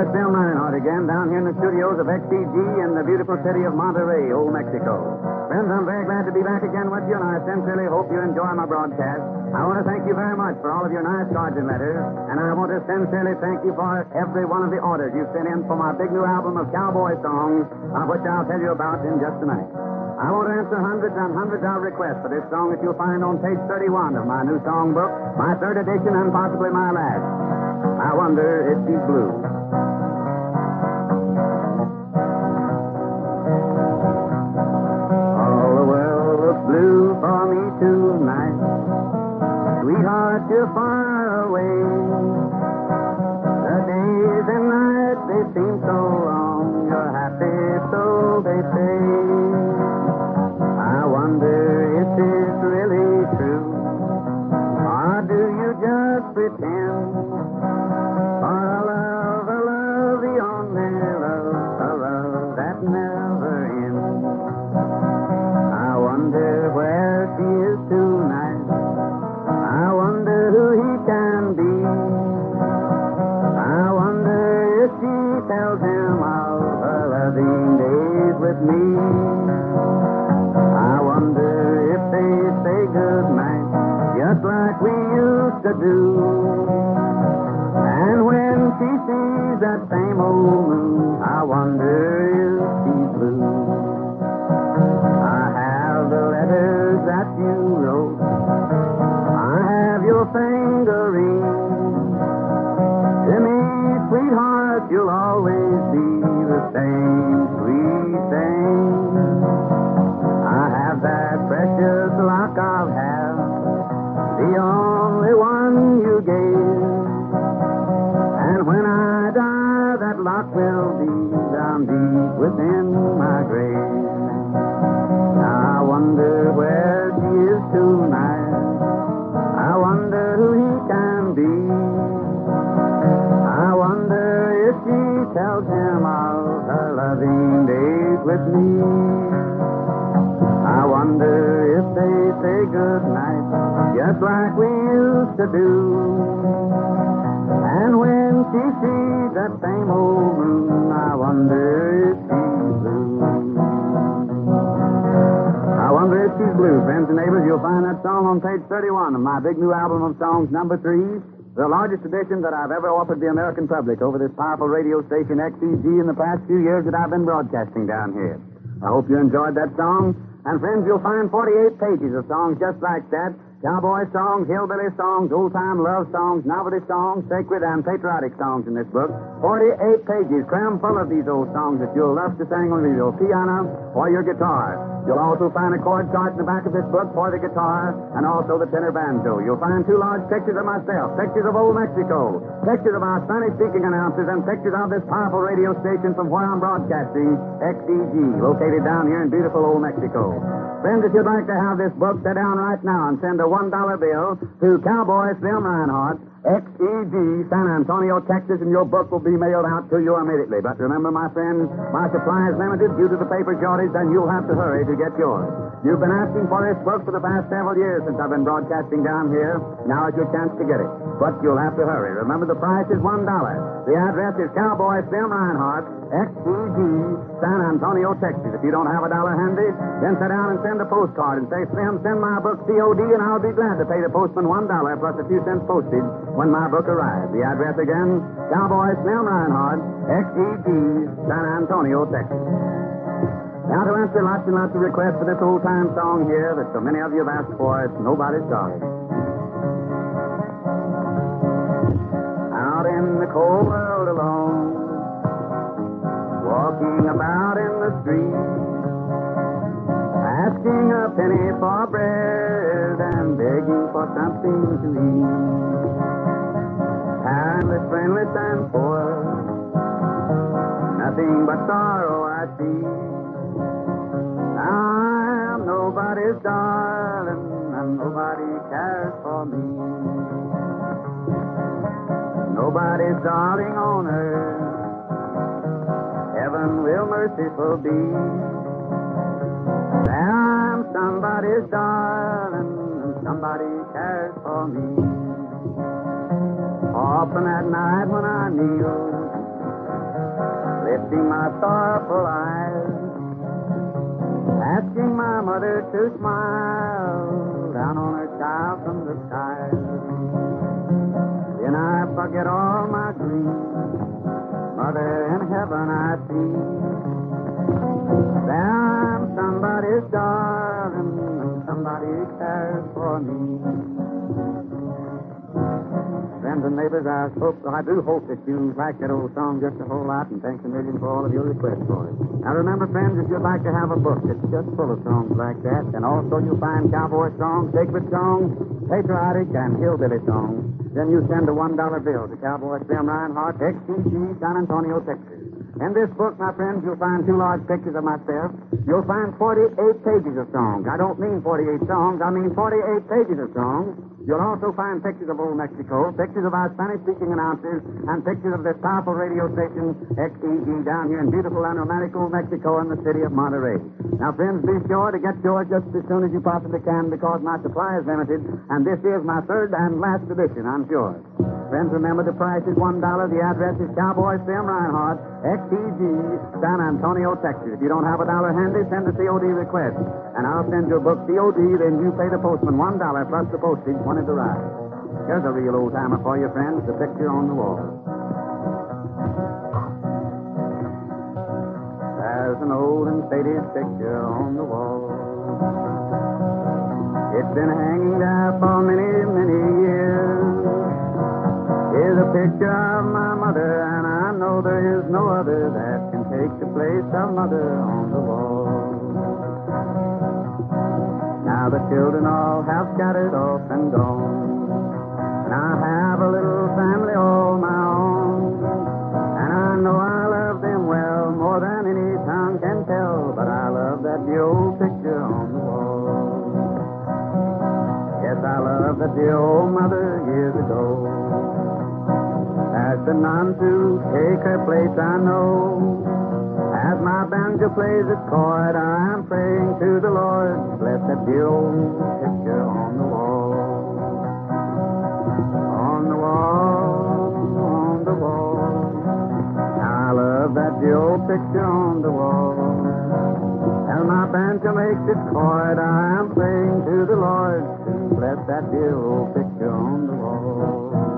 Cowboy Bill Reinhardt again down here in the studios of XCG in the beautiful city of Monterrey, Old Mexico. Friends, I'm very glad to be back again with you, and I sincerely hope you enjoy my broadcast. I want to thank you very much for all of your nice cards and letters, and I want to sincerely thank you for every one of the orders you sent in for my big new album of cowboy songs, of which I'll tell you about in just a minute. I want to answer hundreds and hundreds of requests for this song that you'll find on page 31 of my new song book, my third edition and possibly my last. I wonder if she's blue. All the world looks blue for me tonight. Sweetheart, you're far away. The days and nights, they seem so long. You're happy, so they say. I wonder if it's really true, or do you just pretend? For a love, the only love, a love that never ends. I wonder where she is tonight. I wonder who he can be. I wonder if she tells him of her loving days with me. I wonder if they say good night, just like we used to do. And when she sees that same old moon, I wonder if she's blue. I have the letters that you wrote. I have your finger ring. To me, sweetheart, you'll always be the same sweet thing. I have that precious lock of hair, the only one you gave. And when I die, that lock will be down deep within my grave. Now I wonder where she is tonight. I wonder who he can be. I wonder if she tells him of her loving days with me. I wonder if they say good night, just like we used to do. And when she sees that same old moon, I wonder if she's blue. I wonder if she's blue. Friends and neighbors, you'll find that song on page 31 of my big new album of songs, number 3, the largest edition that I've ever offered the American public over this powerful radio station, XCG, in the past few years that I've been broadcasting down here. I hope you enjoyed that song. And, friends, you'll find 48 pages of songs just like that. Cowboy songs, hillbilly songs, old-time love songs, novelty songs, sacred and patriotic songs in this book. 48 pages crammed full of these old songs that you'll love to sing on your piano or your guitar. You'll also find a chord chart in the back of this book for the guitar and also the tenor banjo. You'll find 2 large pictures of myself, pictures of Old Mexico, pictures of our Spanish-speaking announcers, and pictures of this powerful radio station from where I'm broadcasting, XCG, located down here in beautiful Old Mexico. Friends, if you'd like to have this book, sit down right now and send a $1 bill to Cowboy Slim Reinhardt, XEG, San Antonio, Texas, and your book will be mailed out to you immediately. But remember, my friends, my supply is limited due to the paper shortage, and you'll have to hurry to get yours. You've been asking for this book for the past several years since I've been broadcasting down here. Now is your chance to get it. But you'll have to hurry. Remember, the price is $1. The address is Cowboy Slim Reinhardt, XEG, San Antonio, Texas. If you don't have $1 handy, then sit down and send a postcard and say, Slim, send my book COD, and I'll be glad to pay the postman $1 plus a few cents postage when my book arrives. The address again, Cowboy Slim Reinhardt, XEG, San Antonio, Texas. Now to answer lots and lots of requests for this old-time song here that so many of you have asked for, it's Nobody's Sorry. Out in the cold world alone, walking about in the street, asking a penny for bread and begging for something to eat. Timeless, friendless, and poor, nothing but sorrow I see. I'm nobody's darling, and nobody cares for me. Nobody's darling on earth, heaven will merciful be. I'm somebody's darling, and somebody cares for me. Often at night when I kneel watching my sorrowful eyes, asking my mother to smile down on her child from the skies. Then I forget all my grief, Mother in heaven I see. There I'm somebody's darling, and somebody cares for me. Friends and neighbors, I do hope that you like that old song just a whole lot, and thanks a million for all of your requests for it. Now remember, friends, if you'd like to have a book that's just full of songs like that, and also you'll find cowboy songs, sacred songs, patriotic and hillbilly songs, then you send a $1 bill to Cowboy Slim Reinhardt, XTG, San Antonio, Texas. In this book, my friends, you'll find 2 large pictures of myself. You'll find 48 pages of songs. I don't mean 48 songs, I mean 48 pages of songs. You'll also find pictures of old Mexico, pictures of our Spanish-speaking announcers, and pictures of this powerful radio station, XEG, down here in beautiful and romantic old Mexico in the city of Monterey. Now, friends, be sure to get yours just as soon as you possibly can, because my supply is limited, and this is my 3rd and last edition, I'm sure. Friends, remember the price is $1. The address is Cowboy Slim Reinhardt, XEG, San Antonio, Texas. If you don't have $1 handy, send a COD request, and I'll send your book COD, then you pay the postman $1 plus the postage when it arrives. Here's a real old-timer for you, friends, the picture on the wall. There's an old and faded picture on the wall. It's been hanging there for many, many years. Here's a picture of my mother, and I know there is no other that can take the place of mother on the wall. Now the children all have scattered off and gone, and I have a little family all my own, and I know I love them well, more than any tongue can tell, but I love that dear old picture on the wall. Yes, I love that dear old mother years ago. As the none to take her place, I know. As my banjo plays its chord, I am praying to the Lord. Bless that dear old picture on the wall. On the wall, on the wall. I love that dear old picture on the wall. As my banjo makes its chord, I am praying to the Lord. Bless that dear old picture on the wall.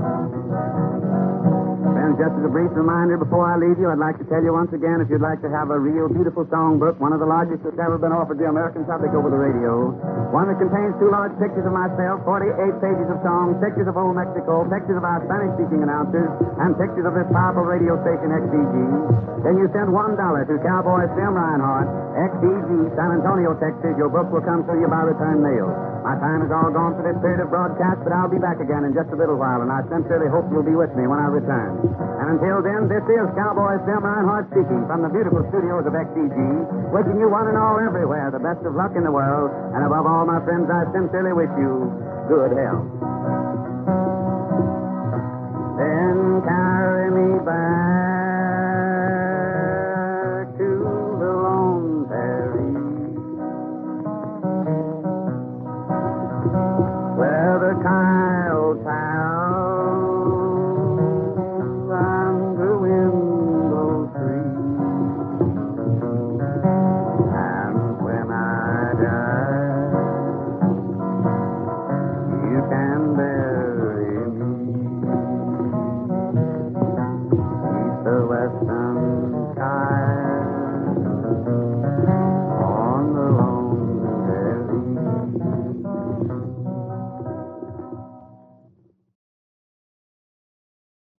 Just as a brief reminder before I leave you, I'd like to tell you once again, if you'd like to have a real beautiful songbook, one of the largest that's ever been offered to the American public over the radio, one that contains 2 large pictures of myself, 48 pages of songs, pictures of old Mexico, pictures of our Spanish-speaking announcers, and pictures of this powerful radio station, XEG, then you send $1 to Cowboy Slim Reinhardt, XEG, San Antonio, Texas. Your book will come to you by return mail. My time is all gone for this period of broadcast, but I'll be back again in just a little while, and I sincerely hope you'll be with me when I return. And until then, this is Cowboy Slim Reinhardt speaking from the beautiful studios of XEG, wishing you one and all everywhere the best of luck in the world, and above all, my friends, I sincerely wish you good health. Then carry me back to the Lone Prairie, where the coyotes howl